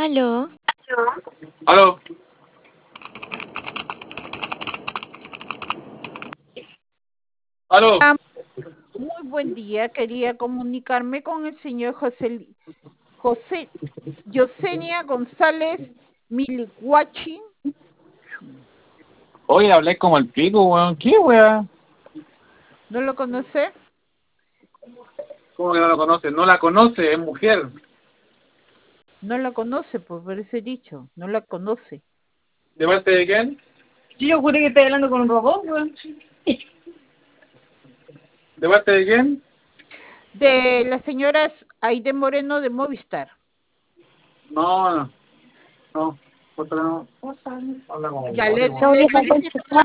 Aló. Aló. Aló. Ah, muy buen día. Quería comunicarme con el señor José Yosenia González Milicuachi. Oye, hablé como el pico, weón. ¿Qué, weón? ¿No lo conoce? ¿Cómo que no lo conoce? No la conoce, es mujer. No la conoce, por ese dicho. No la conoce. ¿De parte de quién? Sí, yo juré que estaba hablando con un robot, weón. ¿De parte de quién? De las señoras Aide Moreno de Movistar. No, no. No. No. Habla como Ya guate, le weón. Chao, vieja felicito. concha.